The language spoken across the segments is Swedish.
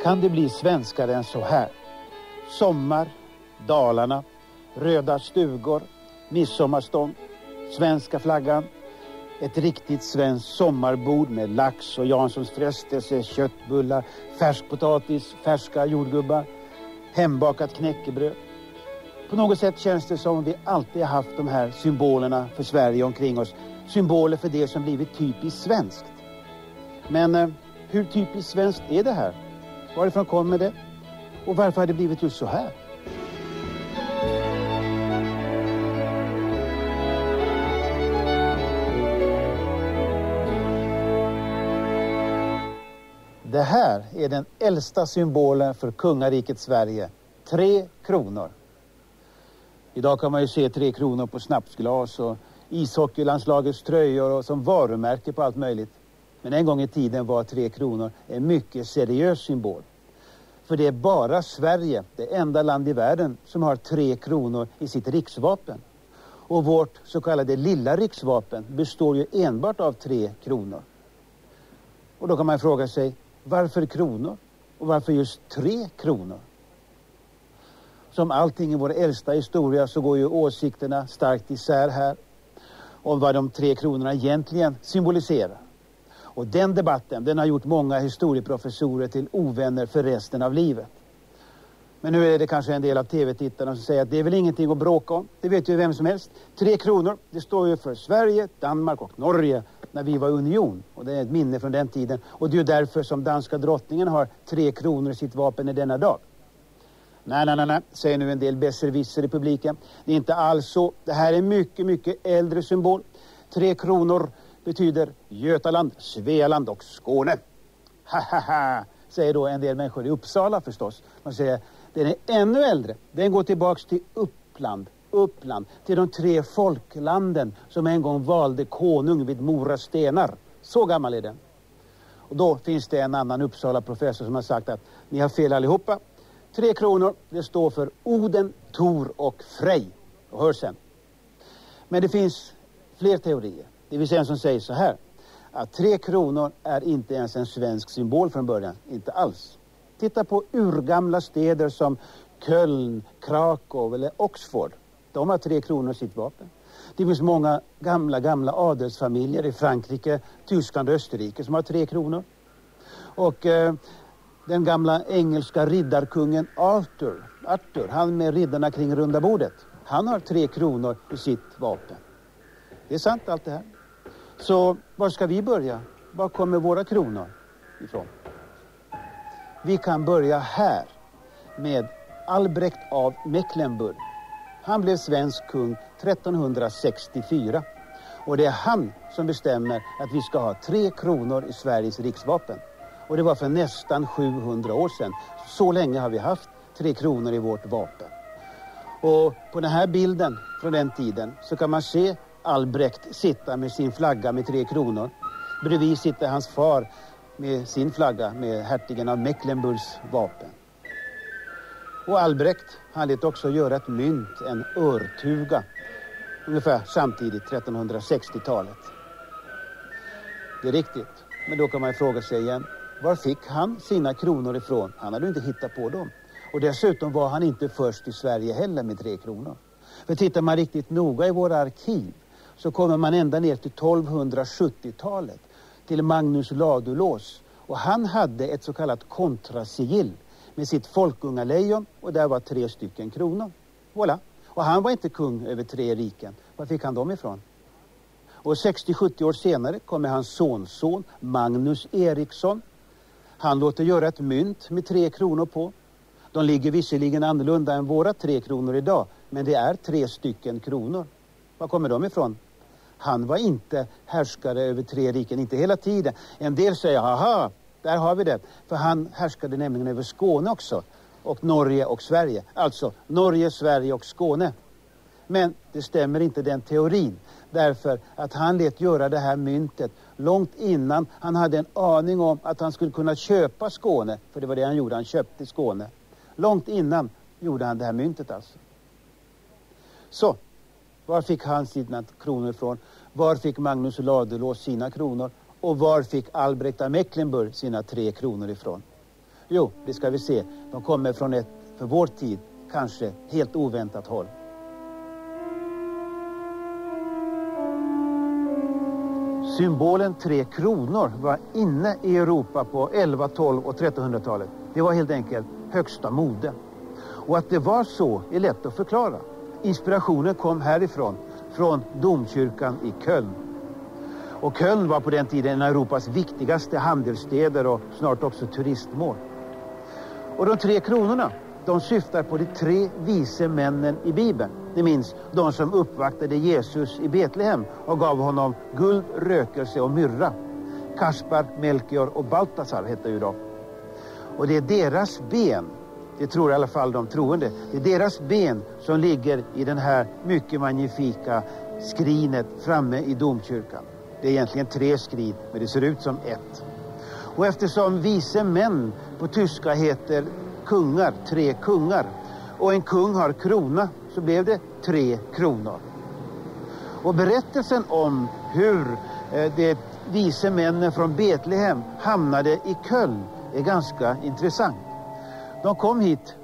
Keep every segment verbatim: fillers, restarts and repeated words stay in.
Kan det bli svenskare än så här? Sommar, Dalarna, röda stugor, midsommarstånd, svenska flaggan, ett riktigt svenskt sommarbord med lax och Janssons frestelse, köttbullar, färskpotatis, färska jordgubbar, hembakat knäckebröd. På något sätt känns det som om vi alltid har haft de här symbolerna för Sverige omkring oss. Symboler för det som blivit typiskt svenskt. Men eh, hur typiskt svenskt är det här? Varifrån kommer det? Och varför har det blivit just så här? Det här är den äldsta symbolen för kungariket Sverige. Tre kronor. Idag kan man ju se tre kronor på snapsglas och ishockeylandslagets tröjor och som varumärke på allt möjligt. Men en gång i tiden var tre kronor en mycket seriös symbol. För det är bara Sverige, det enda land i världen, som har tre kronor i sitt riksvapen. Och vårt så kallade lilla riksvapen består ju enbart av tre kronor. Och då kan man fråga sig, varför kronor? Och varför just tre kronor? Som allting i vår äldsta historia så går ju åsikterna starkt isär här om vad de tre kronorna egentligen symboliserar. Och den debatten, den har gjort många historieprofessorer till ovänner för resten av livet. Men nu är det kanske en del av tv-tittarna som säger att det är väl ingenting att bråka om. Det vet ju vem som helst. Tre kronor, det står ju för Sverige, Danmark och Norge när vi var union. Och det är ett minne från den tiden. Och det är ju därför som danska drottningen har tre kronor i sitt vapen i denna dag. Nej, nej, nej, nej, säger nu en del besserwisser i publiken. Det är inte alls så. Det här är en mycket, mycket äldre symbol. Tre kronor betyder Götaland, Svealand och Skåne. Ha, ha, ha, säger då en del människor i Uppsala förstås. Man säger, den är ännu äldre. Den går tillbaks till Uppland, Uppland, till de tre folklanden som en gång valde konung vid Mora stenar. Så gammal är den. Och då finns det en annan Uppsala-professor som har sagt att ni har fel allihopa. Tre kronor, det står för Oden, Tor och Frej. Och hör sen. Men det finns fler teorier. Det vill säga en som säger så här. Att tre kronor är inte ens en svensk symbol från början. Inte alls. Titta på urgamla städer som Köln, Krakow eller Oxford. De har tre kronor i sitt vapen. Det finns många gamla, gamla adelsfamiljer i Frankrike, Tyskland och Österrike som har tre kronor. Och eh, den gamla engelska riddarkungen Arthur, Arthur, han med riddarna kring runda bordet. Han har tre kronor i sitt vapen. Det är sant allt det här. Så var ska vi börja? Var kommer våra kronor ifrån? Vi kan börja här med Albrecht av Mecklenburg. Han blev svensk kung trettonhundrasextiofyra. Och det är han som bestämmer att vi ska ha tre kronor i Sveriges riksvapen. Och det var för nästan sjuhundra år sedan. Så länge har vi haft tre kronor i vårt vapen. Och på den här bilden från den tiden så kan man se Albrecht sitta med sin flagga med tre kronor. Bredvid sitter hans far med sin flagga med hertigen av Mecklenburgs vapen. Och Albrecht, han lät också göra ett mynt, en örtuga, ungefär samtidigt, trettonhundrasextiotalet. Det är riktigt, men då kan man fråga sig igen, var fick han sina kronor ifrån? Han hade inte hittat på dem. Och dessutom var han inte först i Sverige heller med tre kronor. För tittar man riktigt noga i våra arkiv så kommer man ända ner till tolvhundrasjuttiotalet, till Magnus Ladulås. Och han hade ett så kallat kontrasigill med sitt folkungalejon och där var tre stycken kronor. Voilà. Och han var inte kung över tre riken. Var fick han dem ifrån? Och sextio sjuttio år senare kommer hans sonson Magnus Eriksson. Han låter göra ett mynt med tre kronor på. De ligger visserligen annorlunda än våra tre kronor idag, men det är tre stycken kronor. Var kommer de ifrån? Han var inte härskare över tre riken, inte hela tiden. En del säger, haha, där har vi det. För han härskade nämligen över Skåne också. Och Norge och Sverige. Alltså Norge, Sverige och Skåne. Men det stämmer inte den teorin. Därför att han lät göra det här myntet långt innan han hade en aning om att han skulle kunna köpa Skåne. För det var det han gjorde, han köpte Skåne. Långt innan gjorde han det här myntet alltså. Så, var fick han sina kronor ifrån? Var fick Magnus Ladulås sina kronor? Och var fick Albrecht av Mecklenburg sina tre kronor ifrån? Jo, det ska vi se. De kommer från ett, för vår tid, kanske helt oväntat håll. Symbolen tre kronor var inne i Europa på elva, tolv och trettonhundratalet. Det var helt enkelt högsta mode. Och att det var så är lätt att förklara. Inspirationen kom härifrån, från domkyrkan i Köln. Och Köln var på den tiden en av Europas viktigaste handelsstäder och snart också turistmål. Och de tre kronorna, de syftar på de tre vise männen i Bibeln. Ni minns de som uppvaktade Jesus i Betlehem och gav honom guld, rökelse och myrra. Kaspar, Melchior och Baltasar hette ju de. Och det är deras ben, det tror i alla fall de troende, det är deras ben som ligger i den här mycket magnifika skrinet framme i domkyrkan. Det är egentligen tre skrin, men det ser ut som ett. Och eftersom vise män på tyska heter kungar, tre kungar, och en kung har krona, så blev det tre kronor. Och berättelsen om hur eh, de vise männen från Betlehem hamnade i Köln är ganska intressant. De kom hit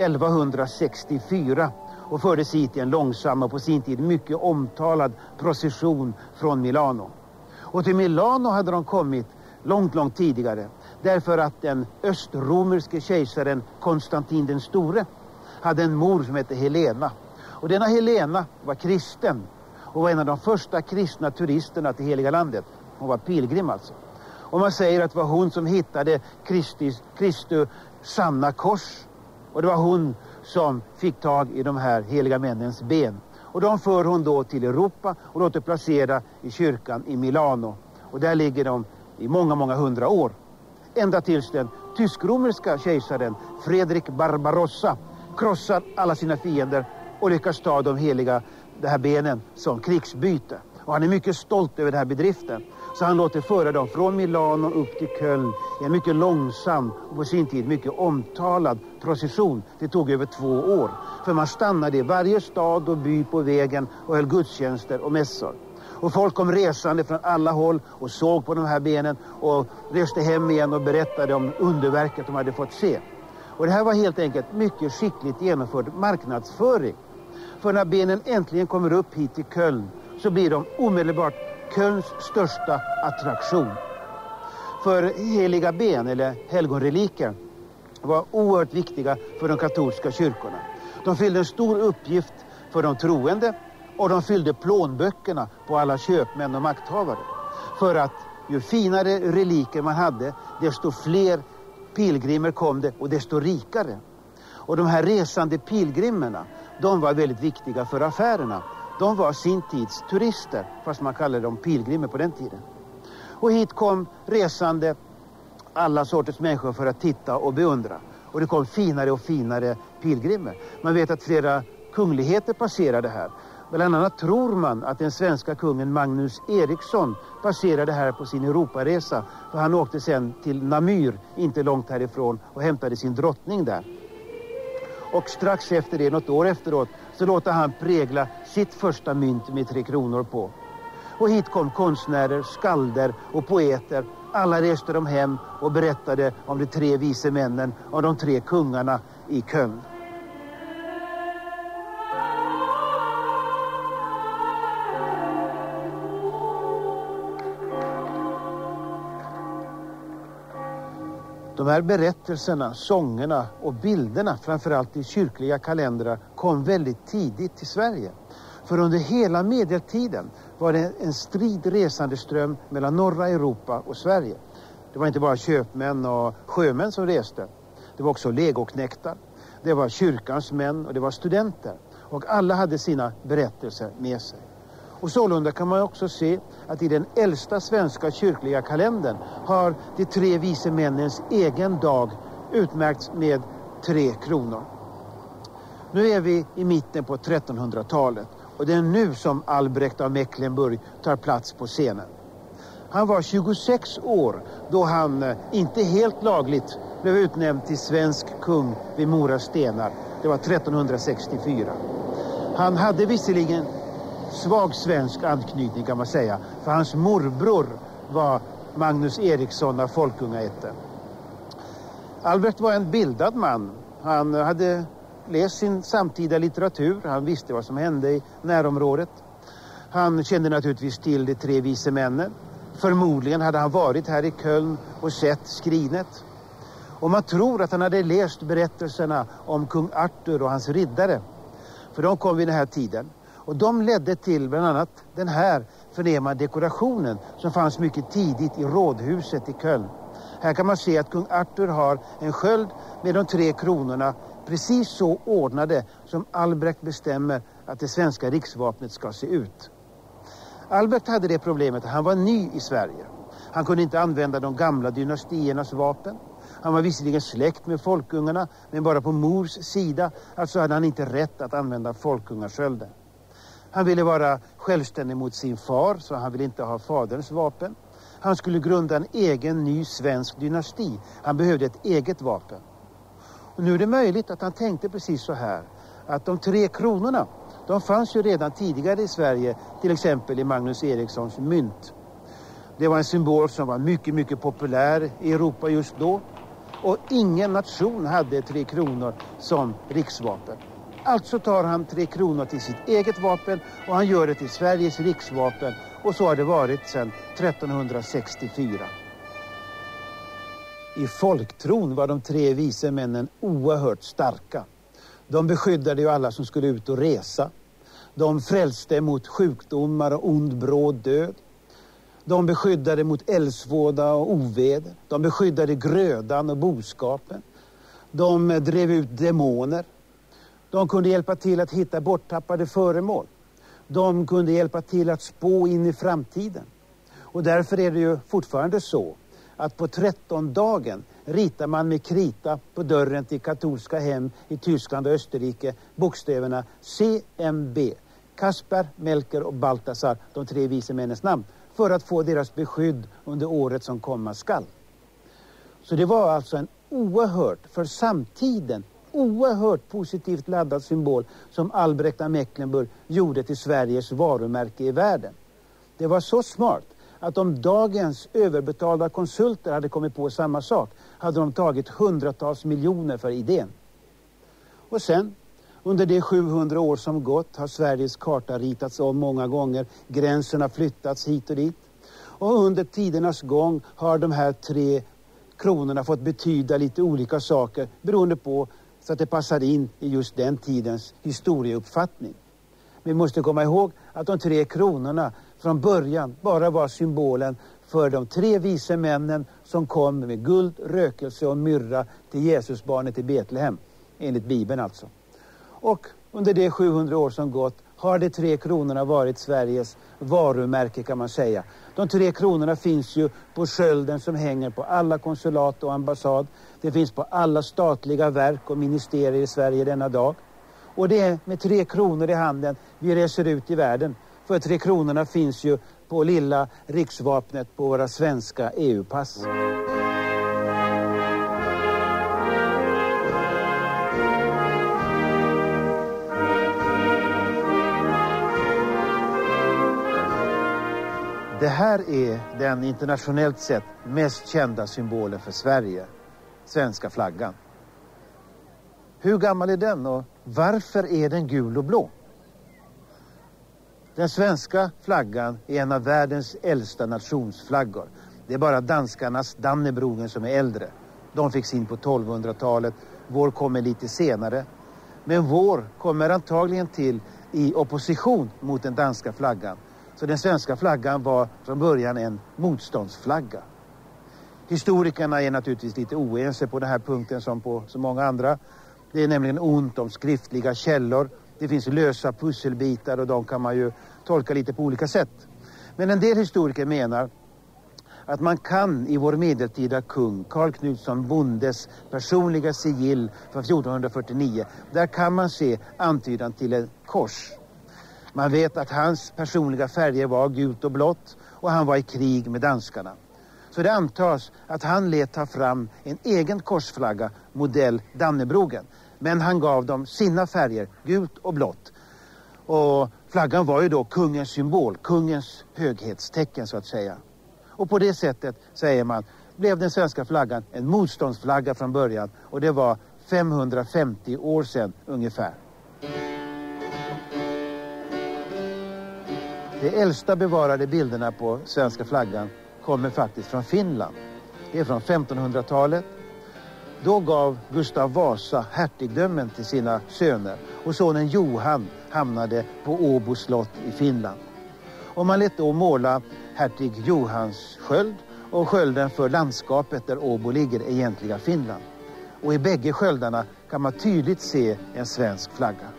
elvahundrasextiofyra och fördes hit i en långsam och på sin tid mycket omtalad procession från Milano. Och till Milano hade de kommit långt, långt tidigare. Därför att den östromerske kejsaren Konstantin den store hade en mor som hette Helena. Och denna Helena var kristen och var en av de första kristna turisterna till Heliga landet. Hon var pilgrim alltså. Och man säger att det var hon som hittade Kristus, Kristu sanna kors. Och det var hon som fick tag i de här heliga männens ben. Och de för hon då till Europa och låter placera i kyrkan i Milano. Och där ligger de i många, många hundra år. Ända tills den tysk-romerska kejsaren Fredrik Barbarossa krossar alla sina fiender och lyckas ta de heliga de här benen som krigsbyte. Och han är mycket stolt över den här bedriften. Så han låter föra dem från Milano upp till Köln i en mycket långsam och på sin tid mycket omtalad procession. Det tog över två år. För man stannade i varje stad och by på vägen och höll gudstjänster och mässor. Och folk kom resande från alla håll och såg på de här benen och reste hem igen och berättade om underverket de hade fått se. Och det här var helt enkelt mycket skickligt genomförd marknadsföring. För när benen äntligen kommer upp hit till Köln så blir de omedelbart Kölns största attraktion. För heliga ben eller helgonreliker var oerhört viktiga för de katolska kyrkorna. De fyllde en stor uppgift för de troende och de fyllde plånböckerna på alla köpmän och makthavare. För att ju finare reliker man hade, desto fler pilgrimer kom det och desto rikare. Och de här resande pilgrimerna, de var väldigt viktiga för affärerna. De var sin tids turister, fast man kallade dem pilgrimer på den tiden. Och hit kom resande alla sorters människor för att titta och beundra. Och det kom finare och finare pilgrimer. Man vet att flera kungligheter passerade här. Bland annat tror man att den svenska kungen Magnus Eriksson passerade här på sin Europaresa. För han åkte sen till Namur, inte långt härifrån, och hämtade sin drottning där. Och strax efter det, något år efteråt, så låter han prägla sitt första mynt med tre kronor på. Och hit kom konstnärer, skalder och poeter. Alla reste de hem och berättade om de tre vise männen och de tre kungarna i Köln. De här berättelserna, sångerna och bilderna, framförallt i kyrkliga kalendrar, kom väldigt tidigt till Sverige. För under hela medeltiden var det en strid resande ström mellan norra Europa och Sverige. Det var inte bara köpmän och sjömän som reste. Det var också legoknektar, det var kyrkans män och det var studenter. Och alla hade sina berättelser med sig. Och sålunda kan man också se att i den äldsta svenska kyrkliga kalendern har de tre vise männens egen dag utmärkts med tre kronor. Nu är vi i mitten på trettonhundratalet och det är nu som Albrecht av Mecklenburg tar plats på scenen. Han var tjugosex år då han inte helt lagligt blev utnämnd till svensk kung vid Mora stenar. Det var trettonhundrasextiofyra. Han hade visserligen svag svensk anknytning kan man säga, för hans morbror var Magnus Eriksson av Folkungaätten. Albrecht var en bildad man. Han hade läst sin samtida litteratur. Han visste vad som hände i närområdet. Han kände naturligtvis till de tre vise männen. Förmodligen hade han varit här i Köln och sett skrinet. Och man tror att han hade läst berättelserna om kung Arthur och hans riddare. För de kom vid den här tiden. Och de ledde till bland annat den här förnäma dekorationen som fanns mycket tidigt i rådhuset i Köln. Här kan man se att kung Arthur har en sköld med de tre kronorna precis så ordnade som Albrecht bestämmer att det svenska riksvapnet ska se ut. Albrecht hade det problemet att han var ny i Sverige. Han kunde inte använda de gamla dynastiernas vapen. Han var visserligen släkt med folkungarna, men bara på mors sida, alltså hade han inte rätt att använda folkungaskölden. Han ville vara självständig mot sin far, så han ville inte ha faderns vapen. Han skulle grunda en egen ny svensk dynasti. Han behövde ett eget vapen. Och nu är det möjligt att han tänkte precis så här, att de tre kronorna, de fanns ju redan tidigare i Sverige, till exempel i Magnus Erikssons mynt. Det var en symbol som var mycket, mycket populär i Europa just då. Och ingen nation hade tre kronor som riksvapen. Alltså tar han tre kronor till sitt eget vapen och han gör det till Sveriges riksvapen. Och så har det varit sedan tretton sextiofyra. I folktron var de tre vise männen oerhört starka. De beskyddade ju alla som skulle ut och resa. De frälste mot sjukdomar och ond bråd död. De beskyddade mot eldsvåda och oväder. De beskyddade grödan och boskapen. De drev ut demoner. De kunde hjälpa till att hitta borttappade föremål. De kunde hjälpa till att spå in i framtiden. Och därför är det ju fortfarande så att på trettondagen ritar man med krita på dörren till katolska hem i Tyskland och Österrike bokstäverna C M B. Kaspar, Melker och Baltasar, de tre vise männens namn, för att få deras beskydd under året som komma skall. Så det var alltså en oerhört, för samtiden, oerhört positivt laddad symbol som Albrecht av Mecklenburg gjorde till Sveriges varumärke i världen. Det var så smart att om dagens överbetalda konsulter hade kommit på samma sak hade de tagit hundratals miljoner för idén. Och sen, under de sjuhundra år som gått har Sveriges karta ritats om många gånger. Gränserna flyttats hit och dit. Och under tidernas gång har de här tre kronorna fått betyda lite olika saker beroende på så att det passar in i just den tidens historieuppfattning. Men vi måste komma ihåg att de tre kronorna från början bara var symbolen för de tre vise männen som kom med guld, rökelse och myrra till Jesusbarnet i Betlehem, enligt Bibeln alltså. Och under de sjuhundra år som gått har de tre kronorna varit Sveriges varumärke kan man säga. De tre kronorna finns ju på skölden som hänger på alla konsulat och ambassad. Det finns på alla statliga verk och ministerier i Sverige denna dag. Och det är med tre kronor i handen vi reser ut i världen. För tre kronorna finns ju på lilla riksvapnet på våra svenska E U-pass. Det här är den internationellt sett mest kända symbolen för Sverige, svenska flaggan. Hur gammal är den och varför är den gul och blå? Den svenska flaggan är en av världens äldsta nationsflaggor. Det är bara danskarnas Dannebrogen som är äldre. De fick sin på tolvhundratalet, vår kommer lite senare. Men vår kommer antagligen till i opposition mot den danska flaggan. Så den svenska flaggan var från början en motståndsflagga. Historikerna är naturligtvis lite oense på den här punkten som på så många andra. Det är nämligen ont om skriftliga källor. Det finns lösa pusselbitar och de kan man ju tolka lite på olika sätt. Men en del historiker menar att man kan i vår medeltida kung Karl Knutsson Bondes personliga sigill från fjortonhundrafyrtionio, där kan man se antydan till ett kors. Man vet att hans personliga färger var gult och blått och han var i krig med danskarna. Så det antas att han lät ta fram en egen korsflagga, modell Dannebrogen. Men han gav dem sina färger, gult och blått. Och flaggan var ju då kungens symbol, kungens höghetstecken så att säga. Och på det sättet säger man, blev den svenska flaggan en motståndsflagga från början, och det var femhundrafemtio år sedan ungefär. De äldsta bevarade bilderna på svenska flaggan kommer faktiskt från Finland. Det är från femtonhundratalet. Då gav Gustav Vasa hertigdömen till sina söner, och sonen Johan hamnade på Åbo slott i Finland. Och man lät då måla hertig Johans sköld och skölden för landskapet där Åbo ligger i egentliga Finland. Och i bägge sköldarna kan man tydligt se en svensk flagga.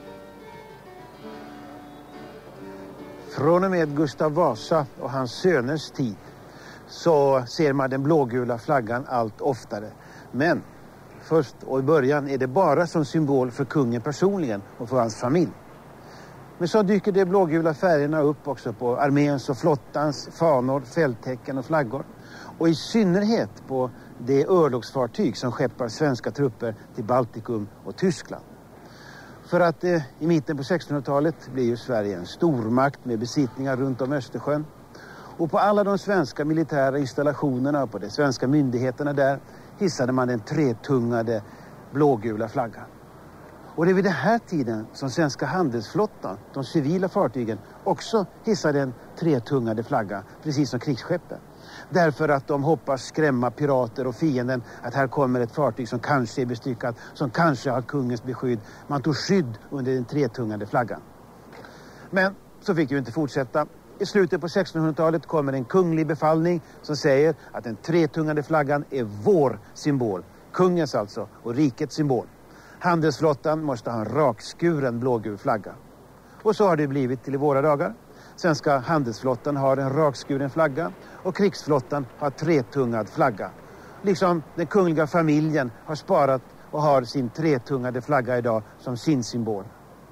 Från och med Gustav Vasa och hans söners tid så ser man den blågula flaggan allt oftare. Men först och i början är det bara som symbol för kungen personligen och för hans familj. Men så dyker de blågula färgerna upp också på arméns och flottans fanor, fälttecken och flaggor. Och i synnerhet på de örlogsfartyg som skeppar svenska trupper till Baltikum och Tyskland. För att eh, i mitten på sextonhundratalet blir ju Sverige en stormakt med besittningar runt om Östersjön. Och på alla de svenska militära installationerna och på de svenska myndigheterna där hissade man den tretungade blågula flaggan. Och det är vid den här tiden som svenska handelsflottan, de civila fartygen, också hissade en tretungade flagga, precis som krigsskeppen. Därför att de hoppas skrämma pirater och fienden att här kommer ett fartyg som kanske är bestyckat, som kanske har kungens beskydd. Man tog skydd under den tretungade flaggan. Men så fick det ju inte fortsätta. I slutet på sextonhundratalet kommer en kunglig befallning som säger att den tretungade flaggan är vår symbol. Kungens alltså, och rikets symbol. Handelsflottan måste ha en rakskuren blågul flagga. Och så har det blivit till i våra dagar. Svenska handelsflottan har en rakskuren flagga och krigsflottan har tretungad flagga. Liksom den kungliga familjen har sparat och har sin tretungade flagga idag som sin symbol.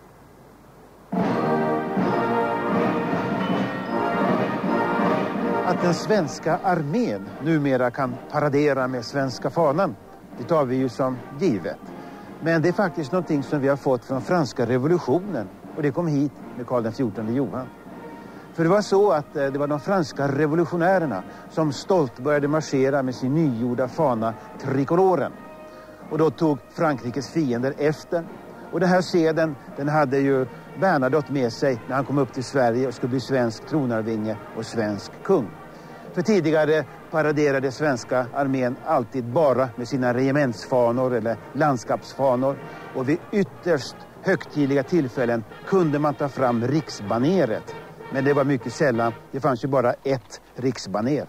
Att den svenska armén numera kan paradera med svenska fanan, det tar vi ju som givet. Men det är faktiskt någonting som vi har fått från franska revolutionen, och det kom hit med Karl den fjortonde Johan. För det var så att det var de franska revolutionärerna som stolt började marschera med sin nygjorda fana trikoloren. Och då tog Frankrikes fiender efter. Och den här seden, den hade ju Bernadotte med sig när han kom upp till Sverige och skulle bli svensk tronarvinge och svensk kung. För tidigare paraderade svenska armén alltid bara med sina regementsfanor eller landskapsfanor. Och vid ytterst högtidliga tillfällen kunde man ta fram riksbaneret. Men det var mycket sällan, det fanns ju bara ett riksbaner.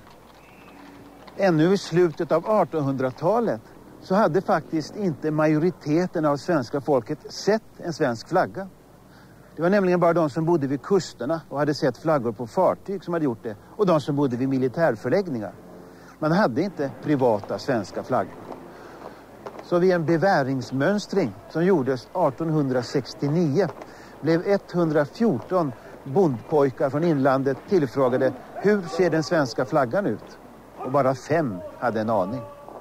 Ännu i slutet av artonhundratalet så hade faktiskt inte majoriteten av svenska folket sett en svensk flagga. Det var nämligen bara de som bodde vid kusterna och hade sett flaggor på fartyg som hade gjort det. Och de som bodde vid militärförläggningar. Man hade inte privata svenska flaggor. Så vid en beväringsmönstring som gjordes artonhundrasextionio blev etthundrafjorton bondpojkar från inlandet tillfrågade hur ser den svenska flaggan ut? Och bara fem hade en aning.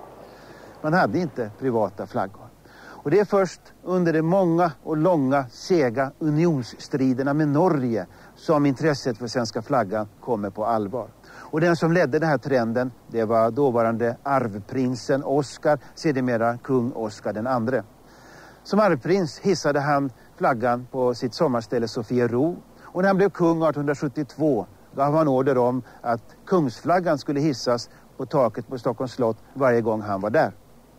Man hade inte privata flaggor. Och det är först under de många och långa sega unionsstriderna med Norge som intresset för svenska flaggan kommer på allvar. Och den som ledde den här trenden, det var dåvarande arvprinsen Oscar, sedermera kung Oscar den andre. Som arvprins hissade han flaggan på sitt sommarställe Sofiero. Och när han blev kung artonhundrasjuttiotvå gav han order om att kungsflaggan skulle hissas på taket på Stockholms slott varje gång han var där.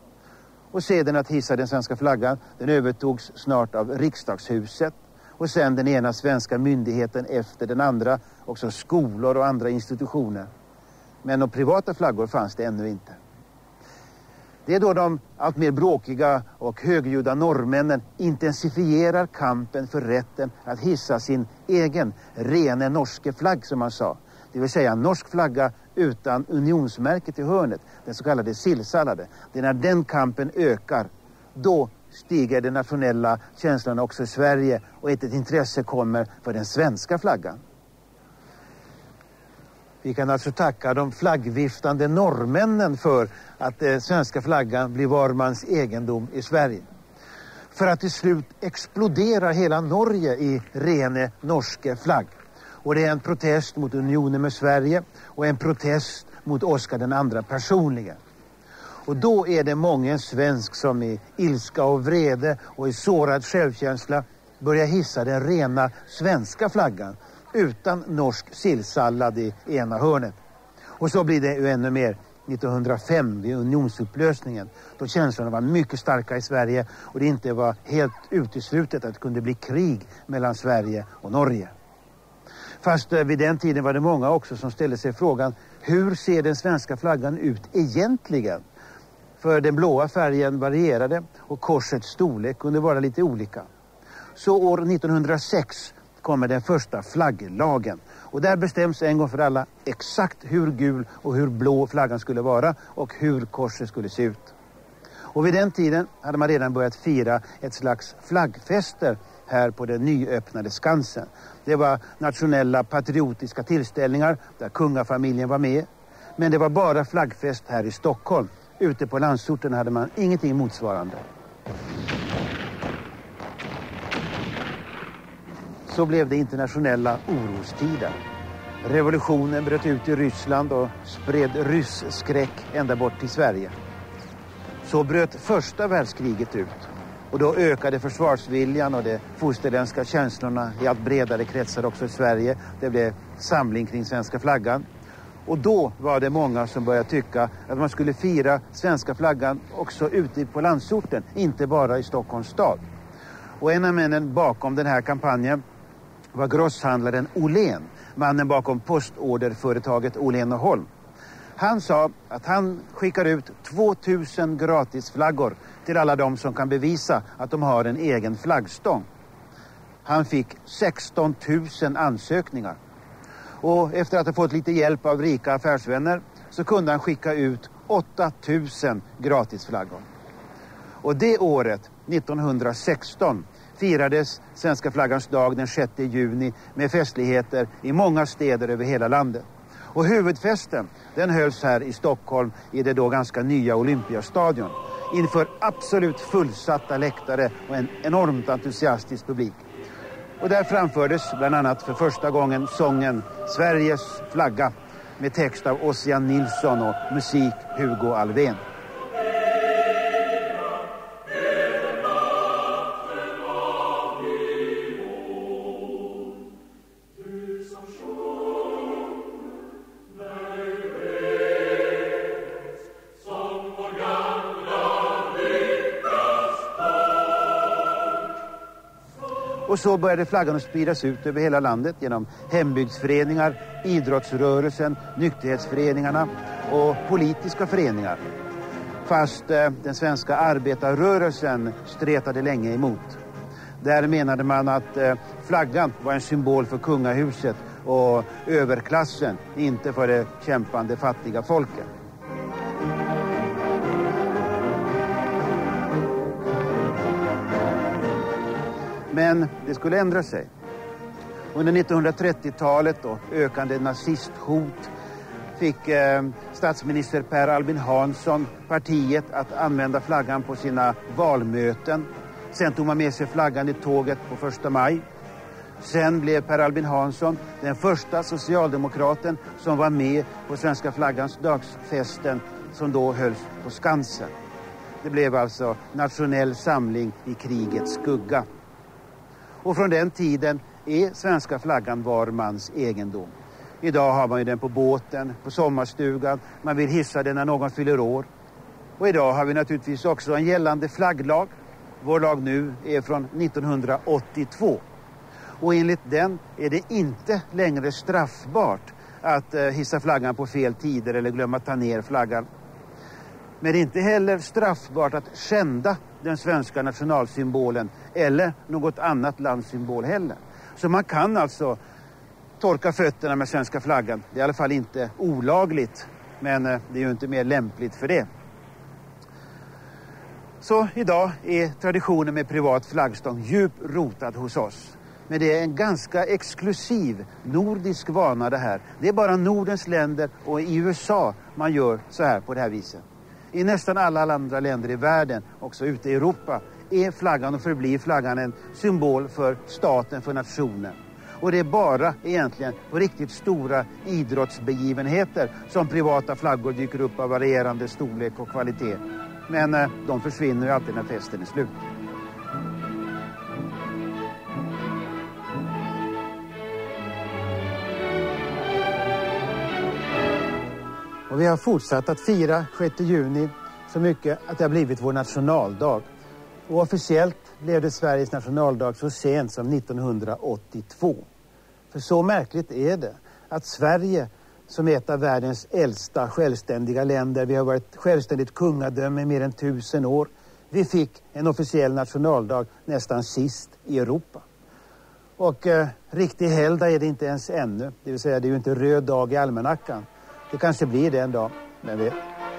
Och sedan att hissa den svenska flaggan, den övertogs snart av riksdagshuset. Och sen den ena svenska myndigheten efter den andra, också skolor och andra institutioner. Men de privata flaggor fanns det ännu inte. Det är då de allt mer bråkiga och högljudda norrmännen intensifierar kampen för rätten att hissa sin egen rene norske flagg, som man sa. Det vill säga en norsk flagga utan unionsmärket i hörnet, den så kallade sillsallade. Det är när den kampen ökar, då stiger den nationella känslan också i Sverige och ett intresse kommer för den svenska flaggan. Vi kan alltså tacka de flaggviftande norrmännen för att den svenska flaggan blir var mans egendom i Sverige. För att till slut explodera hela Norge i rene norske flagg. Och det är en protest mot unionen med Sverige och en protest mot Oscar den andra personligen. Och då är det många svensk som i ilska och vrede och i sårad självkänsla börjar hissa den rena svenska flaggan utan norsk sillsallad i ena hörnet. Och så blir det ju ännu mer nittonhundrafem vid unionsupplösningen, då känslorna var mycket starka i Sverige och det inte var helt uteslutet att det kunde bli krig mellan Sverige och Norge. Fast vid den tiden var det många också som ställde sig frågan: hur ser den svenska flaggan ut egentligen? För den blåa färgen varierade och korsets storlek kunde vara lite olika. Så år nittonhundrasex kommer den första flagglagen. Och där bestäms en gång för alla exakt hur gul och hur blå flaggan skulle vara och hur korset skulle se ut. Och vid den tiden hade man redan börjat fira ett slags flaggfester här på den nyöppnade Skansen. Det var nationella patriotiska tillställningar där kungafamiljen var med. Men det var bara flaggfest här i Stockholm. Ute på landsorten hade man ingenting motsvarande. Så blev det internationella orostider. Revolutionen bröt ut i Ryssland och spred ryssskräck ända bort till Sverige. Så bröt första världskriget ut. Och då ökade försvarsviljan och de fosterländska känslorna i allt bredare kretsar också i Sverige. Det blev samling kring svenska flaggan. Och då var det många som började tycka att man skulle fira svenska flaggan också ute på landsorten, inte bara i Stockholms stad. Och en av männen bakom den här kampanjen var grosshandlaren Åhlén, mannen bakom postorderföretaget Åhlén och Holm. Han sa att han skickar ut tvåtusen gratisflaggor till alla de som kan bevisa att de har en egen flaggstång. Han fick sexton tusen ansökningar. Och efter att ha fått lite hjälp av rika affärsvänner så kunde han skicka ut åtta tusen gratisflaggor. Och det året, nittonhundrasexton, firades svenska flaggans dag den sjätte juni med festligheter i många städer över hela landet. Och huvudfesten, den hölls här i Stockholm i det då ganska nya Olympiastadion inför absolut fullsatta läktare och en enormt entusiastisk publik. Och där framfördes bland annat för första gången sången Sveriges flagga med text av Ossian Nilsson och musik Hugo Alvén. Och så började flaggan att spridas ut över hela landet genom hembygdsföreningar, idrottsrörelsen, nykterhetsföreningarna och politiska föreningar. Fast eh, den svenska arbetarrörelsen stretade länge emot. Där menade man att eh, flaggan var en symbol för kungahuset och överklassen, inte för det kämpande fattiga folket. Men det skulle ändra sig. Under nittonhundratrettiotalet och ökande nazisthot fick eh, statsminister Per Albin Hansson partiet att använda flaggan på sina valmöten. Sen tog man med sig flaggan i tåget på första maj. Sen blev Per Albin Hansson den första socialdemokraten som var med på svenska flaggans dagsfesten som då hölls på Skansen. Det blev alltså nationell samling i krigets skugga. Och från den tiden är svenska flaggan var mans egendom. Idag har man ju den på båten, på sommarstugan. Man vill hissa den när någon fyller år. Och idag har vi naturligtvis också en gällande flagglag. Vår lag nu är från nittonhundraåttiotvå. Och enligt den är det inte längre straffbart att eh, hissa flaggan på fel tider eller glömma ta ner flaggan. Men det är inte heller straffbart att skända den svenska nationalsymbolen eller något annat landssymbol heller. Så man kan alltså torka fötterna med svenska flaggan. Det är i alla fall inte olagligt, men det är ju inte mer lämpligt för det. Så idag är traditionen med privat flaggstång djupt rotad hos oss. Men det är en ganska exklusiv nordisk vana det här. Det är bara Nordens länder och i U S A man gör så här på det här viset. I nästan alla andra länder i världen, också ute i Europa, är flaggan och förblir flaggan en symbol för staten, för nationen. Och det är bara egentligen på riktigt stora idrottsbegivenheter som privata flaggor dyker upp av varierande storlek och kvalitet. Men eh, de försvinner ju alltid när festen är slut. Och vi har fortsatt att fira sjätte juni så mycket att det har blivit vår nationaldag. Och officiellt blev det Sveriges nationaldag så sent som nittonhundraåttiotvå. För så märkligt är det att Sverige, som är ett av världens äldsta självständiga länder, vi har varit självständigt kungadöme i mer än tusen år, vi fick en officiell nationaldag nästan sist i Europa. Och eh, riktig helgdag är det inte ens ännu, det vill säga det är ju inte röd dag i almanackan. Det kanske blir det en dag, men vet.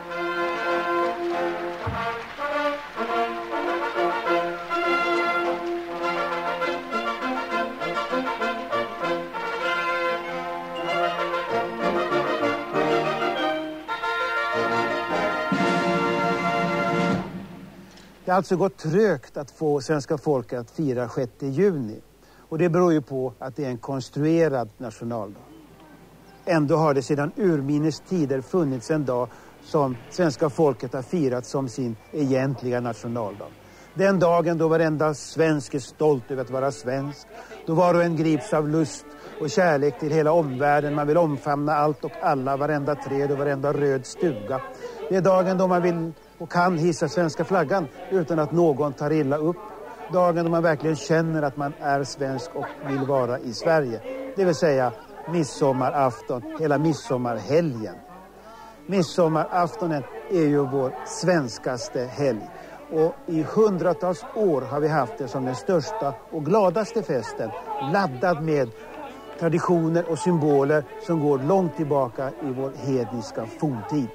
Det har alltså gått trögt att få svenska folket att fira sjätte juni. Och det beror ju på att det är en konstruerad nationaldag. Ändå har det sedan urminnes tider funnits en dag som svenska folket har firat som sin egentliga nationaldag. Den dagen då varenda svensk är stolt över att vara svensk. Då var och en grips av lust och kärlek till hela omvärlden. Man vill omfamna allt och alla, varenda träd och varenda röd stuga. Det är dagen då man vill och kan hissa svenska flaggan utan att någon tar illa upp. Dagen då man verkligen känner att man är svensk och vill vara i Sverige. Det vill säga midsommarafton, hela midsommarhelgen. Midsommaraftonen är ju vår svenskaste helg. Och i hundratals år har vi haft det som den största och gladaste festen. Laddad med traditioner och symboler som går långt tillbaka i vår hedniska forntid.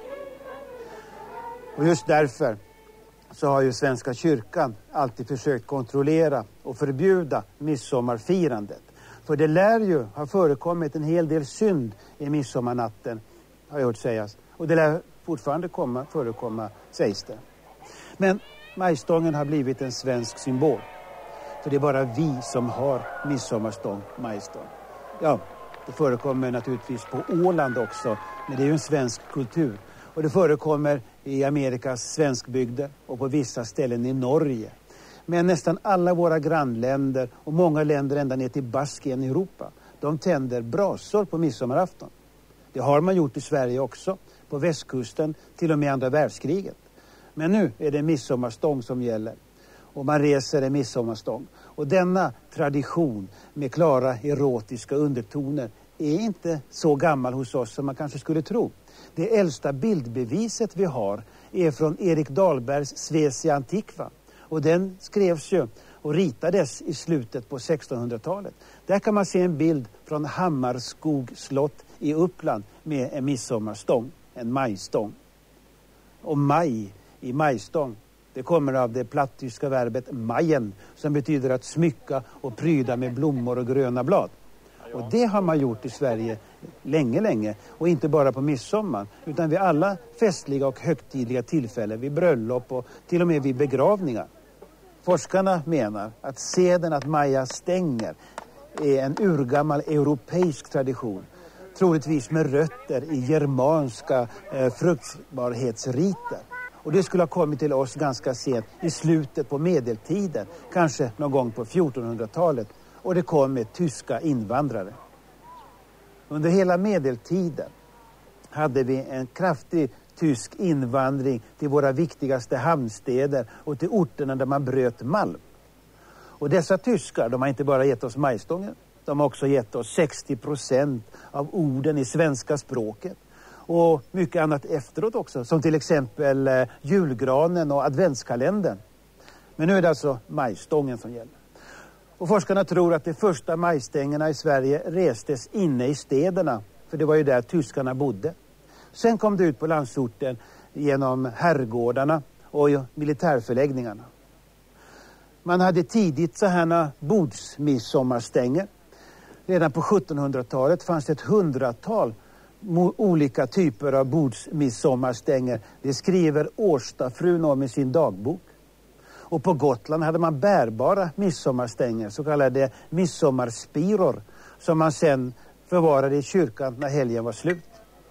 Och just därför så har ju Svenska kyrkan alltid försökt kontrollera och förbjuda midsommarfirandet. För det lär ju ha förekommit en hel del synd i midsommarnatten, har jag hört sägas. Och det lär fortfarande komma, förekomma, sägs det. Men majstången har blivit en svensk symbol. För det är bara vi som har midsommarstång, majstång. Ja, det förekommer naturligtvis på Åland också, men det är ju en svensk kultur. Och det förekommer i Amerikas svenskbygder och på vissa ställen i Norge. Men nästan alla våra grannländer och många länder ända ner till Baskien i Europa, de tänder brasor på midsommarafton. Det har man gjort i Sverige också, på västkusten, till och med andra världskriget. Men nu är det midsommarstång som gäller. Och man reser en midsommarstång. Och denna tradition med klara erotiska undertoner är inte så gammal hos oss som man kanske skulle tro. Det äldsta bildbeviset vi har är från Erik Dahlbergs Svecia Antiqua. Och den skrevs ju och ritades i slutet på sextonhundratalet. Där kan man se en bild från Hammarskog slott i Uppland med en midsommarstång, en majstång. Och maj i majstång, det kommer av det plattyska verbet majen som betyder att smycka och pryda med blommor och gröna blad. Och det har man gjort i Sverige länge, länge. Och inte bara på midsommar, utan vid alla festliga och högtidliga tillfällen, vid bröllop och till och med vid begravningar. Forskarna menar att seden att maja stänger är en urgammal europeisk tradition. Troligtvis med rötter i germanska eh, fruktbarhetsriter. Och det skulle ha kommit till oss ganska sent i slutet på medeltiden, kanske någon gång på fjortonhundratalet. Och det kom med tyska invandrare. Under hela medeltiden hade vi en kraftig tysk invandring till våra viktigaste hamnstäder och till orterna där man bröt malm. Och dessa tyskar, de har inte bara gett oss majstången, de har också gett oss sextio procent av orden i svenska språket. Och mycket annat efteråt också, som till exempel eh, julgranen och adventskalendern. Men nu är det alltså majstången som gäller. Och forskarna tror att de första majstängerna i Sverige restes inne i städerna, för det var ju där tyskarna bodde. Sen kom det ut på landsorten genom herrgårdarna och militärförläggningarna. Man hade tidigt så här bordsmidsommarstänger. Redan på sjuttonhundratalet fanns det ett hundratal olika typer av bordsmidsommarstänger. Det skriver Årstafrun om i sin dagbok. Och på Gotland hade man bärbara midsommarstänger, så kallade midsommarspiror. som man sen förvarade i kyrkan när helgen var slut.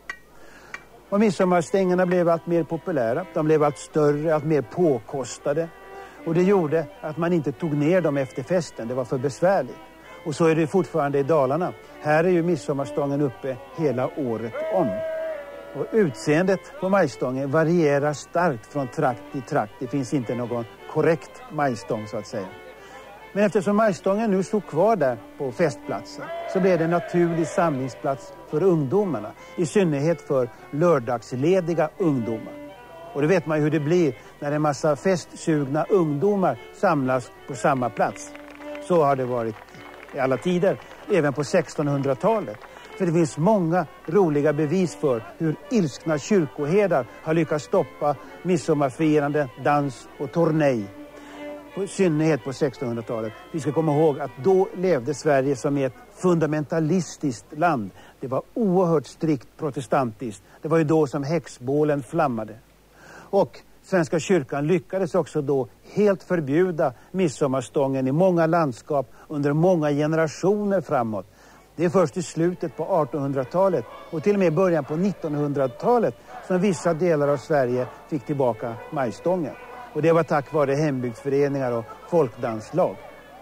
Och midsommarstängerna blev allt mer populära. De blev allt större, allt mer påkostade. Och det gjorde att man inte tog ner dem efter festen. Det var för besvärligt. Och så är det fortfarande i Dalarna. Här är ju midsommarstången uppe hela året om. Och utseendet på majstången varierar starkt från trakt till trakt. Det finns inte någon korrekt majstång så att säga. Men eftersom majstången nu stod kvar där på festplatsen så blev det en naturlig samlingsplats för ungdomarna. I synnerhet för lördagslediga ungdomar. Och det vet man ju hur det blir när en massa festsugna ungdomar samlas på samma plats. Så har det varit i alla tider, även på sextonhundratalet. För det finns många roliga bevis för hur ilskna kyrkoherdar har lyckats stoppa midsommarfirande, dans och tornej. I synnerhet på sextonhundratalet. Vi ska komma ihåg att då levde Sverige som ett fundamentalistiskt land. Det var oerhört strikt protestantiskt. Det var ju då som häxbålen flammade. Och Svenska kyrkan lyckades också då helt förbjuda midsommarstången i många landskap under många generationer framåt. Det är först i slutet på artonhundratalet och till och med början på nittonhundratalet som vissa delar av Sverige fick tillbaka majstången. Och det var tack vare hembygdsföreningar och folkdanslag.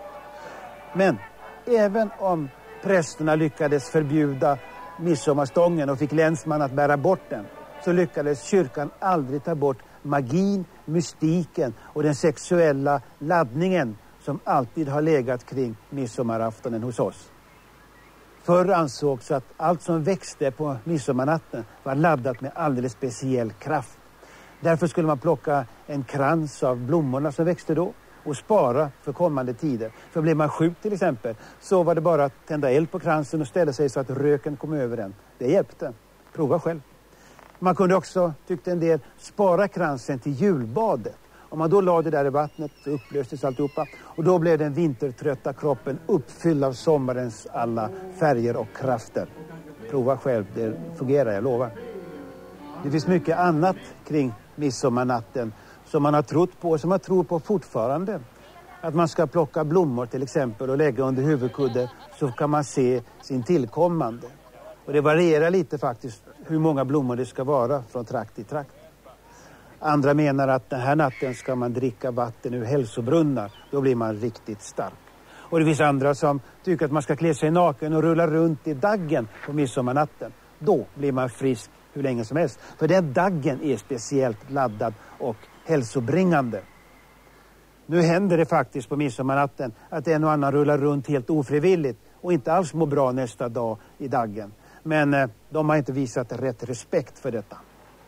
Men även om prästerna lyckades förbjuda midsommarstången och fick länsman att bära bort den, så lyckades kyrkan aldrig ta bort magin, mystiken och den sexuella laddningen som alltid har legat kring midsommaraftonen hos oss. Förr ansågs att allt som växte på midsommarnatten var laddat med alldeles speciell kraft. Därför skulle man plocka en krans av blommorna som växte då och spara för kommande tider. För blev man sjuk till exempel så var det bara att tända eld på kransen och ställa sig så att röken kom över den. Det hjälpte. Prova själv. Man kunde också, tyckte en del, spara kransen till julbadet. Om man då la det där i vattnet så upplöstes alltihopa. Och då blev den vintertrötta kroppen uppfylld av sommarens alla färger och krafter. Prova själv, det fungerar, jag lovar. Det finns mycket annat kring midsommarnatten som man har trott på och som man tror på fortfarande. Att man ska plocka blommor till exempel och lägga under huvudkudde så kan man se sin tillkommande. Och det varierar lite faktiskt hur många blommor det ska vara från trakt till trakt. Andra menar att den här natten ska man dricka vatten ur hälsobrunnar. Då blir man riktigt stark. Och det finns andra som tycker att man ska klä sig naken och rulla runt i daggen på midsommarnatten. Då blir man frisk hur länge som helst. För den daggen är speciellt laddad och hälsobringande. Nu händer det faktiskt på midsommarnatten att en och annan rullar runt helt ofrivilligt och inte alls mår bra nästa dag i daggen. Men eh, de har inte visat rätt respekt för detta.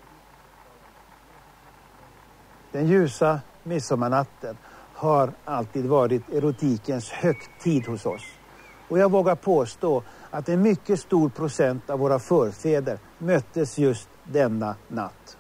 Den ljusa midsommarnatten har alltid varit erotikens högtid hos oss. Och jag vågar påstå att en mycket stor procent av våra förfäder möttes just denna natt.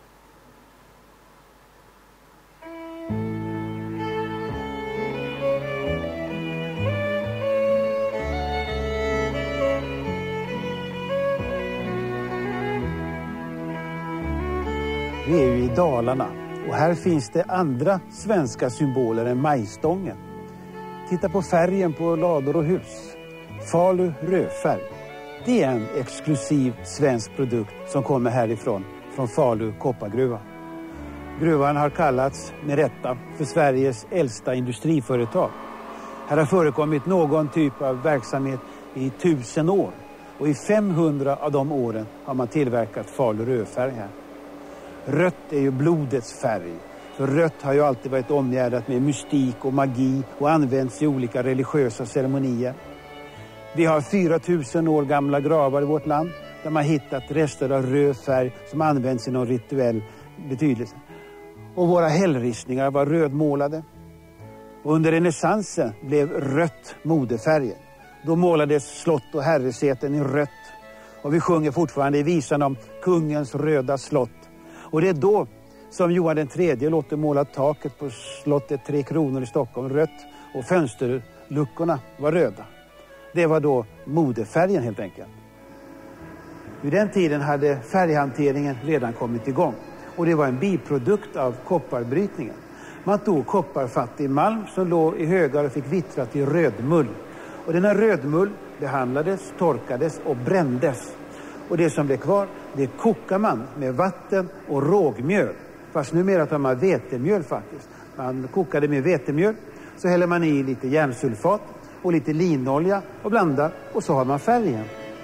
Vi är ju i Dalarna och här finns det andra svenska symboler än majstången. Titta på färgen på lador och hus. Falu rödfärg. Det är en exklusiv svensk produkt som kommer härifrån, från Falu koppargruva. Gruvan har kallats med rätta för Sveriges äldsta industriföretag. Här har förekommit någon typ av verksamhet i tusen år och i femhundra av de åren har man tillverkat Falu rödfärg här. Rött är ju blodets färg. Så rött har ju alltid varit omgärdat med mystik och magi och används i olika religiösa ceremonier. Vi har fyra tusen år gamla gravar i vårt land där man hittat rester av röd färg som används i någon rituell betydelse. Och våra hällristningar var rödmålade. Och under renässansen blev rött modefärgen. Då målades slott och herresäten i rött. Och vi sjunger fortfarande i visan om kungens röda slott. Och det är då som Johan den tredje låter måla taket på slottet Tre Kronor i Stockholm rött och fönsterluckorna var röda. Det var då modefärgen helt enkelt. Vid den tiden hade färghanteringen redan kommit igång och det var en biprodukt av kopparbrytningen. Man tog kopparfattig malm som låg i högar och fick vittra till rödmull. Och denna rödmull behandlades, torkades och brändes. Och det som blev kvar, det kokar man med vatten och rågmjöl. Fast numera tar man vetemjöl faktiskt. Man kokade med vetemjöl, så häller man i lite järnsulfat och lite linolja och blandar, och så har man färgen.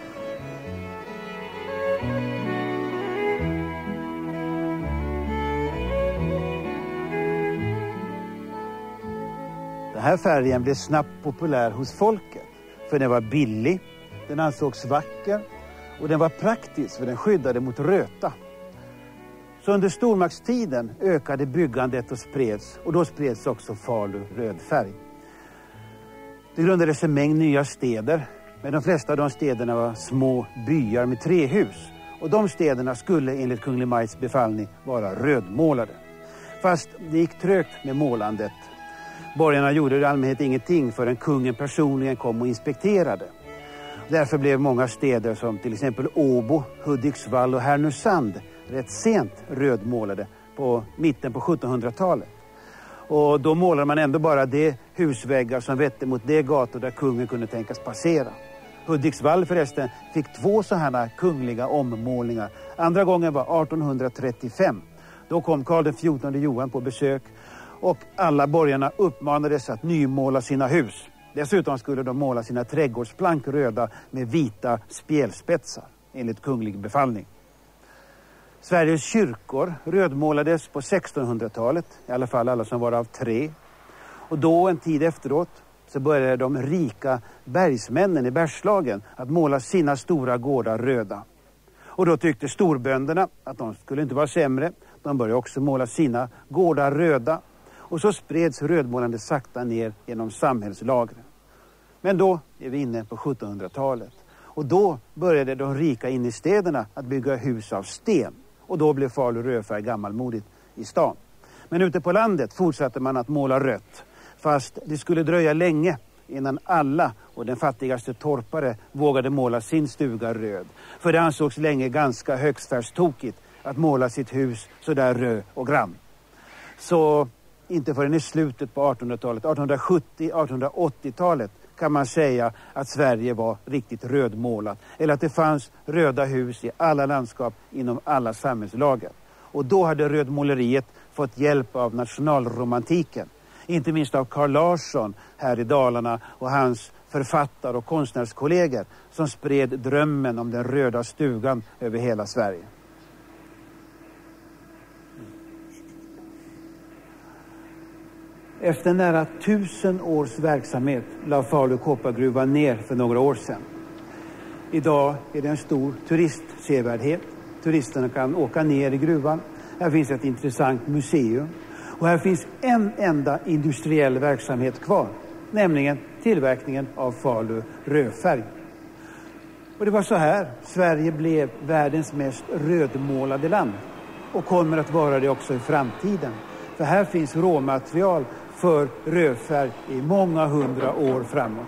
Den här färgen blev snabbt populär hos folket, för den var billig, den ansågs vacker och den var praktisk för den skyddade mot röta. Så under stormaktstiden ökade byggandet och spreds, och då spreds också Falu röd färg. Det grundades en mängd nya städer, men de flesta av de städerna var små byar med trähus. Och de städerna skulle enligt Kunglig Maj:ts befallning vara rödmålade. Fast det gick trögt med målandet. Borgarna gjorde i allmänhet ingenting förrän kungen personligen kom och inspekterade. Därför blev många städer som till exempel Åbo, Hudiksvall och Härnösand rätt sent rödmålade på mitten på sjuttonhundratalet. Och då målade man ändå bara de husväggar som vette mot de gator där kungen kunde tänkas passera. Hudiksvall förresten fick två sådana kungliga ommålningar. Andra gången var artonhundratrettiofem. Då kom Karl den fjortonde Johan på besök, och alla borgarna uppmanades att nymåla sina hus. Dessutom skulle de måla sina trädgårdsplank röda med vita spjälspetsar enligt kunglig befallning. Sveriges kyrkor rödmålades på sextonhundratalet, i alla fall alla som var av trä. Och då en tid efteråt så började de rika bergsmännen i Bergslagen att måla sina stora gårdar röda. Och då tyckte storbönderna att de skulle inte vara sämre. De började också måla sina gårdar röda. Och så spreds rödmålande sakta ner genom samhällslagren. Men då är vi inne på sjuttonhundratalet. Och då började de rika in i städerna att bygga hus av sten. Och då blev Falu rödfärg gammalmodigt i stan. Men ute på landet fortsatte man att måla rött. Fast det skulle dröja länge innan alla och den fattigaste torpare vågade måla sin stuga röd. För det ansågs länge ganska högstfärgstokigt att måla sitt hus så där röd och grann. Så inte förrän i slutet på artonhundratalet, artonhundrasjuttio artonhundraåttiotalet kan man säga att Sverige var riktigt rödmålat. Eller att det fanns röda hus i alla landskap inom alla samhällslager. Och då hade rödmåleriet fått hjälp av nationalromantiken. Inte minst av Carl Larsson här i Dalarna och hans författare och konstnärskollegor som spred drömmen om den röda stugan över hela Sverige. Efter nära tusen års verksamhet la Falu koppargruva ner för några år sedan. Idag är det en stor turistsevärdhet. Turisterna kan åka ner i gruvan. Här finns ett intressant museum. Och här finns en enda industriell verksamhet kvar. Nämligen tillverkningen av Falu rödfärg. Och det var så här Sverige blev världens mest rödmålade land. Och kommer att vara det också i framtiden. För här finns råmaterial för rödfärg i många hundra år framåt.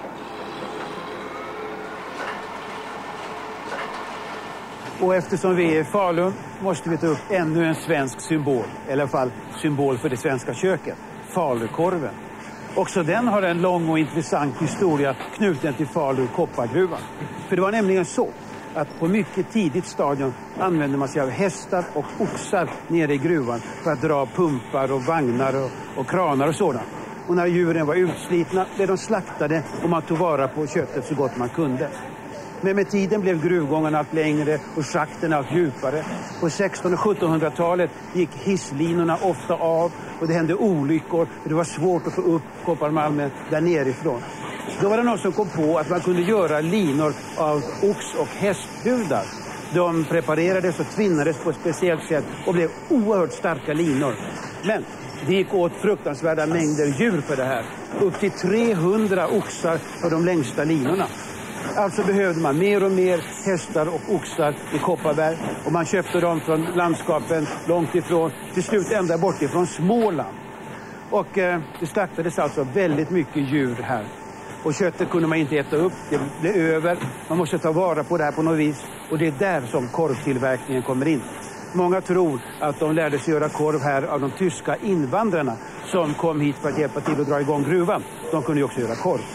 Och eftersom vi är i Falun måste vi ta upp ännu en svensk symbol. I alla fall symbol för det svenska köket. Falukorven. Också den har en lång och intressant historia knuten till Falu koppargruvan. För det var nämligen så att på mycket tidigt stadion använde man sig av hästar och oxar nere i gruvan för att dra pumpar och vagnar och, och kranar och sådant. Och när djuren var utslitna blev de slaktade och man tog vara på köttet så gott man kunde. Men med tiden blev gruvgångarna allt längre och schakten allt djupare. På sexton- och sjuttonhundratalet gick hisslinorna ofta av och det hände olyckor. Det var svårt att få upp kopparmalmen där nerifrån. Då var det någon som kom på att man kunde göra linor av ox- och hästhudar. De preparerades och tvinnades på ett speciellt sätt och blev oerhört starka linor. Men det gick åt fruktansvärda mängder djur för det här. Upp till trehundra oxar för de längsta linorna. Alltså behövde man mer och mer hästar och oxar i Kopparberg. Och man köpte dem från landskapen långt ifrån, till slut ända bort ifrån Småland. Och eh, det slaktades alltså väldigt mycket djur här. Och köttet kunde man inte äta upp, det blev över. Man måste ta vara på det här på något vis. Och det är där som korvtillverkningen kommer in. Många tror att de lärde sig göra korv här av de tyska invandrarna som kom hit för att hjälpa till att dra igång gruvan. De kunde ju också göra korv.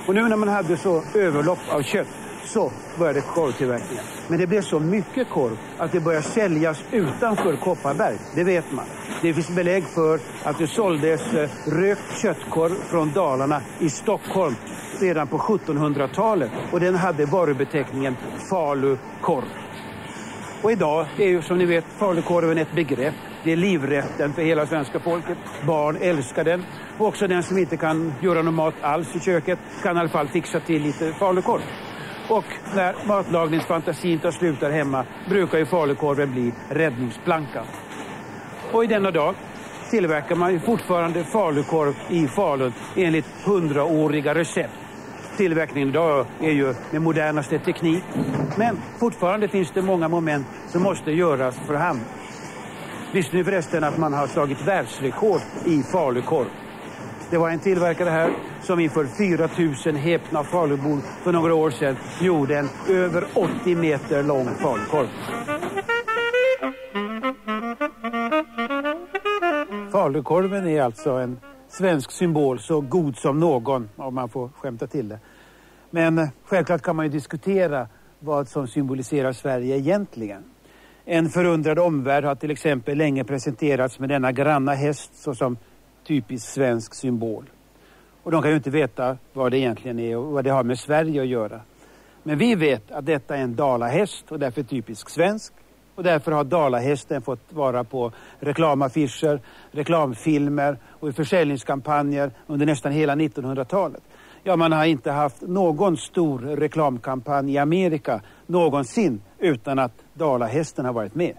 Och nu när man hade så överlopp av kött så började korvtillverkningen. Men det blev så mycket korv att det började säljas utanför Kopparberg. Det vet man. Det finns belägg för att det såldes eh, rökt köttkorv från Dalarna i Stockholm redan på sjuttonhundratalet. Och den hade varubeteckningen falukorv. Och idag är ju som ni vet falukorven ett begrepp. Det är livrätten för hela svenska folket. Barn älskar den. Och också den som inte kan göra någon mat alls i köket kan i alla fall fixa till lite falukorv. Och när matlagningsfantasin tar slut där hemma brukar ju falukorven bli räddningsplankan. Och i denna dag tillverkar man ju fortfarande falukorv i Falun enligt hundraåriga recept. Tillverkningen idag är ju med modernaste teknik. Men fortfarande finns det många moment som måste göras för hand. Visste ni förresten att man har slagit världsrekord i falukorv? Det var en tillverkare här som inför fyra tusen häpna falubor för några år sedan gjorde en över åttio meter lång falukorv. Falukorven är alltså en svensk symbol så god som någon, om man får skämta till det. Men självklart kan man ju diskutera vad som symboliserar Sverige egentligen. En förundrad omvärld har till exempel länge presenterats med denna granna häst såsom typisk svensk symbol. Och de kan ju inte veta vad det egentligen är och vad det har med Sverige att göra. Men vi vet att detta är en dalahäst och därför typisk svensk. Och därför har dalahästen fått vara på reklamaffischer, reklamfilmer och i försäljningskampanjer under nästan hela nittonhundratalet. Ja, man har inte haft någon stor reklamkampanj i Amerika någonsin utan att dalahästen har varit med.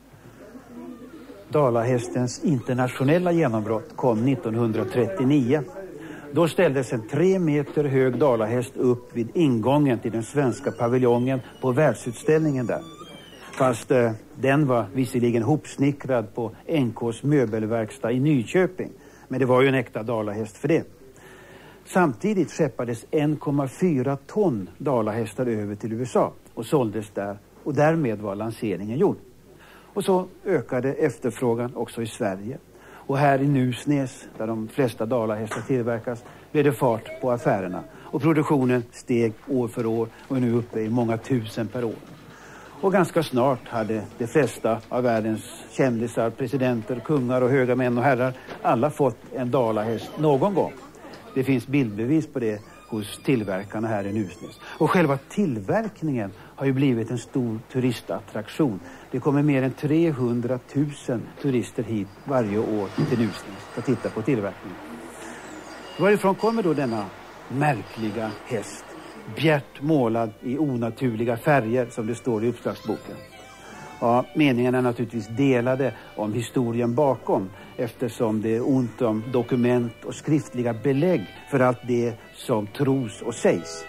Dalahästens internationella genombrott kom nittonhundratrettionio. Då ställdes en tre meter hög dalahäst upp vid ingången till den svenska paviljongen på världsutställningen där. Fast eh, den var visserligen hopsnickrad på N K:s möbelverkstad i Nyköping. Men det var ju en äkta dalahäst för det. Samtidigt skeppades en komma fyra ton dalahästar över till U S A och såldes där. Och därmed var lanseringen gjord. Och så ökade efterfrågan också i Sverige. Och här i Nusnäs, där de flesta dalahästar tillverkas, blev det fart på affärerna. Och produktionen steg år för år och är nu uppe i många tusen per år. Och ganska snart hade de flesta av världens kändisar, presidenter, kungar och höga män och herrar alla fått en dalahäst någon gång. Det finns bildbevis på det hos tillverkarna här i Nusnäs. Och själva tillverkningen har ju blivit en stor turistattraktion. Det kommer mer än trehundratusen turister hit varje år till Nusnäs för att titta på tillverkningen. Varifrån kommer då denna märkliga häst? Bjärt målad i onaturliga färger som det står i uppslagsboken. Ja, meningen är naturligtvis delade om historien bakom eftersom det är ont om dokument och skriftliga belägg för allt det som tros och sägs.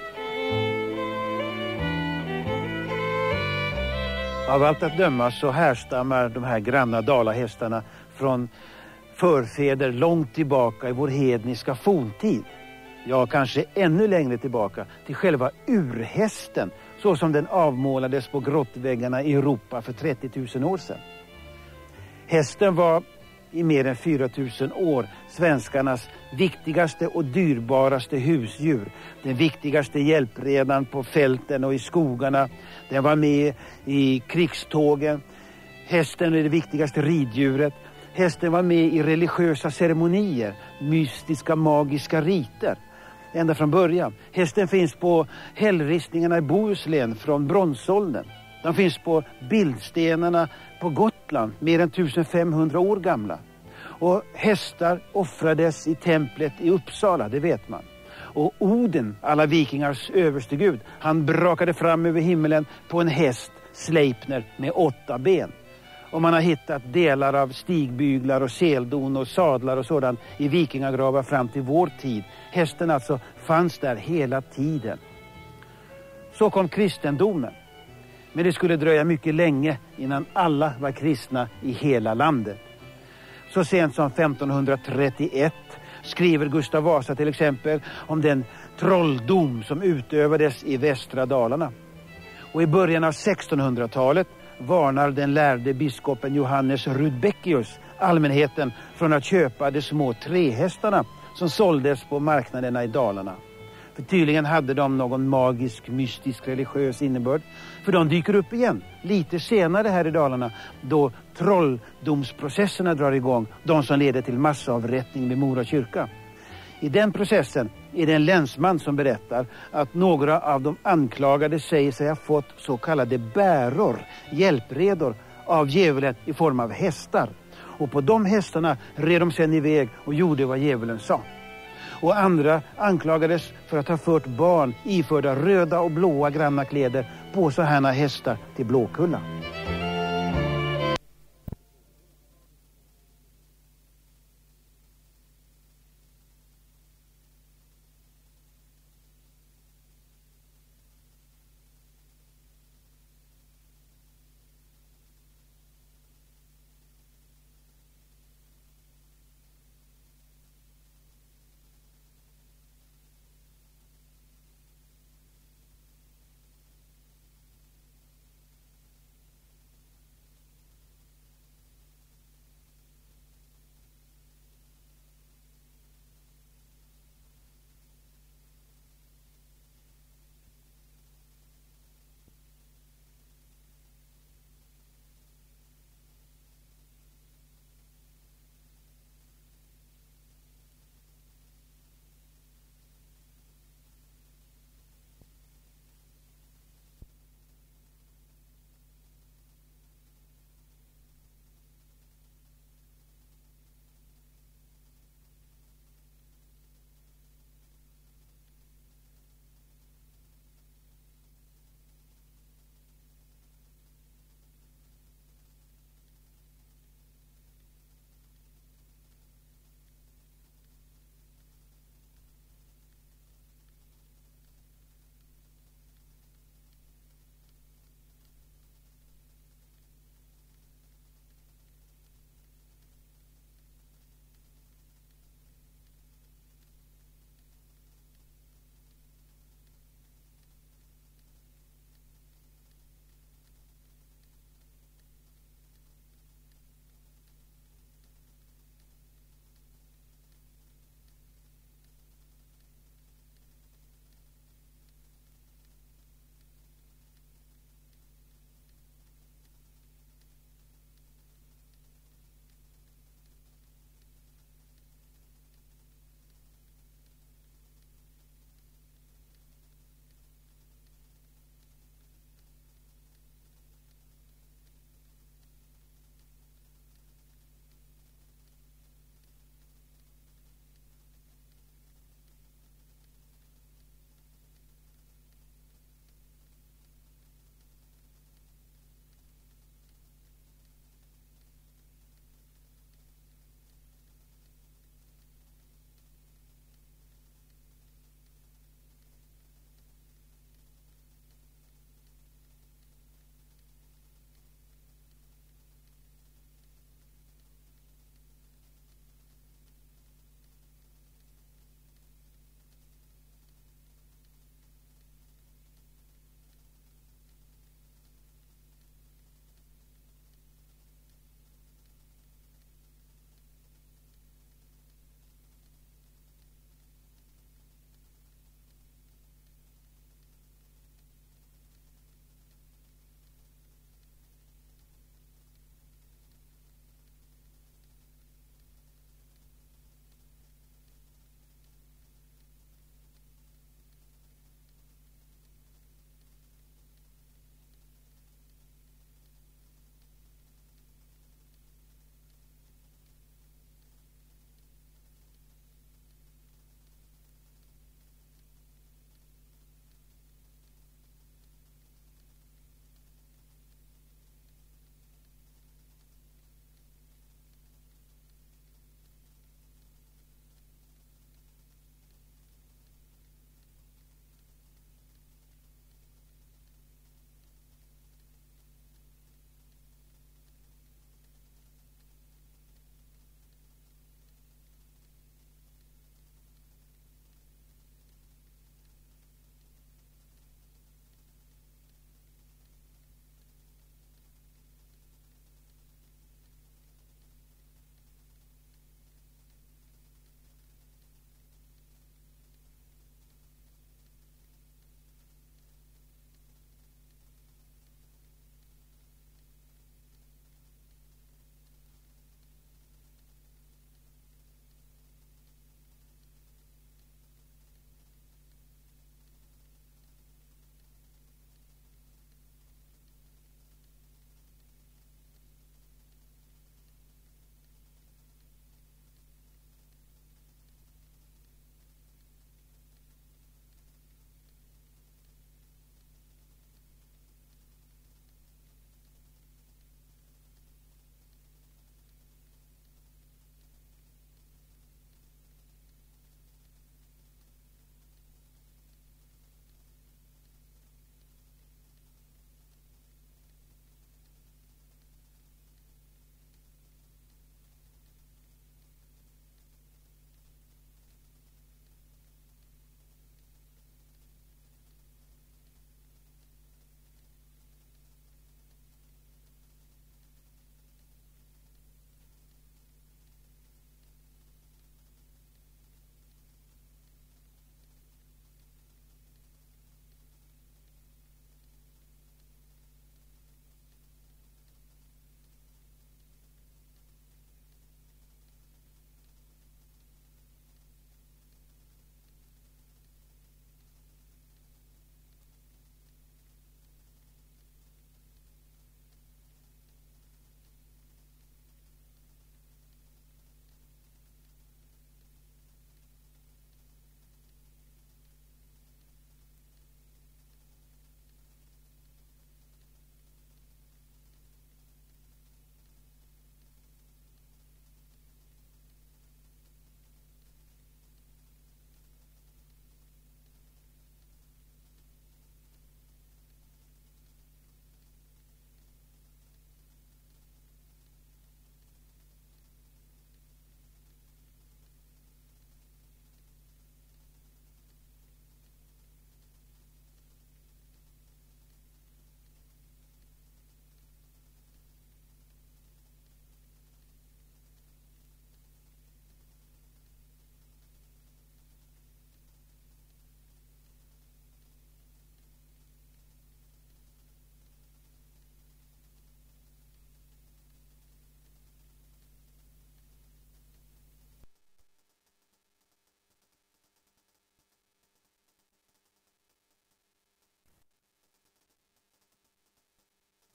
Av allt att döma så härstammar de här granna dalahästarna från förfäder långt tillbaka i vår hedniska forntid. Ja, kanske ännu längre tillbaka till själva urhästen så som den avmålades på grottväggarna i Europa för trettio tusen år sedan. Hästen var i mer än fyra tusen år svenskarnas viktigaste och dyrbaraste husdjur. Den viktigaste hjälpredan på fälten och i skogarna. Den var med i krigstågen. Hästen är det viktigaste riddjuret. Hästen var med i religiösa ceremonier, mystiska magiska riter. Ända från början. Hästen finns på hällristningarna i Bohuslän från bronsåldern. De finns på bildstenarna på Gotland, mer än femtonhundra år gamla. Och hästar offrades i templet i Uppsala, det vet man. Och Oden, alla vikingars överstegud, han brakade fram över himmelen på en häst, Sleipner, med åtta ben. Och man har hittat delar av stigbyglar och seldon och sadlar och sådant i vikingagravar fram till vår tid. Hästen alltså fanns där hela tiden. Så kom kristendomen. Men det skulle dröja mycket länge innan alla var kristna i hela landet. Så sent som femtonhundratrettioett skriver Gustav Vasa till exempel om den trolldom som utövades i västra Dalarna. Och i början av sextonhundratalet varnar den lärde biskopen Johannes Rudbeckius allmänheten från att köpa de små trehästarna som såldes på marknaderna i Dalarna. För tydligen hade de någon magisk, mystisk, religiös innebörd. För de dyker upp igen lite senare här i Dalarna då trolldomsprocesserna drar igång. De som leder till massavrättning vid Mora kyrka. I den processen är det en länsman som berättar att några av de anklagade säger sig ha fått så kallade bäror, hjälpredor, av djävulen i form av hästar. Och på de hästarna red de sedan iväg och gjorde vad djävulen sa. Och andra anklagades för att ha fört barn iförda röda och blåa granna kläder på så här hästar till Blåkulla.